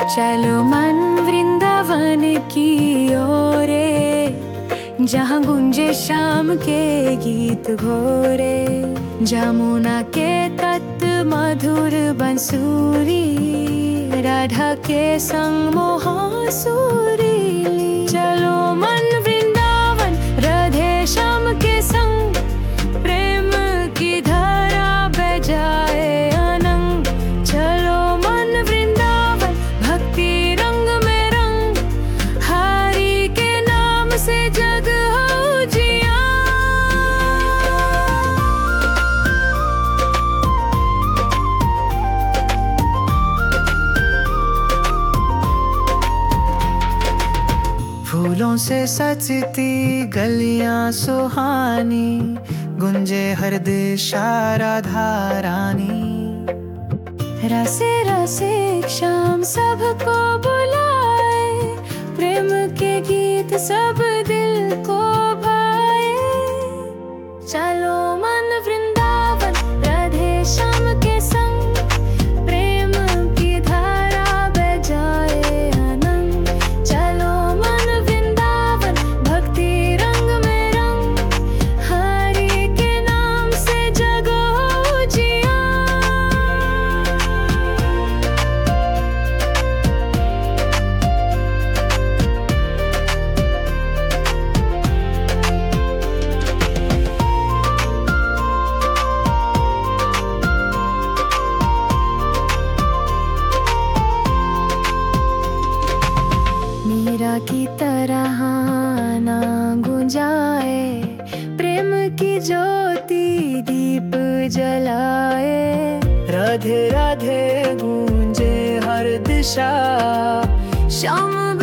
चलो मन वृंदावन की ओरे, जहाँ गुंजे शाम के गीत घोरे। जमुना के तट मधुर बंसुरी, राधा के संग मोहासुरी। चलो मन वृंदावन राधे श्याम के संग, प्रेम की धारा बह जाए अनंग। चलो मन वृंदावन भक्ति रंग में रंग, हरि के नाम से जग हो जिया। फूलों से सजती गलियां सुहानी, गुंजे हर दिशा राधा रानी। रसे रसे श्याम सबको बुलाए, प्रेम के गीत सब दिल को भाए। चलो मन वृंदावन राधे श्याम के संग, प्रेम की धारा बह जाए अनंग। चलो मन वृंदावन भक्ति रंग में रंग, हरि के नाम से जगो जिया। मीरा की तरह ना गुंजाए, प्रेम की ज्योति दीप जलाए। राधे राधे गूंजे हर दिशा, श्याम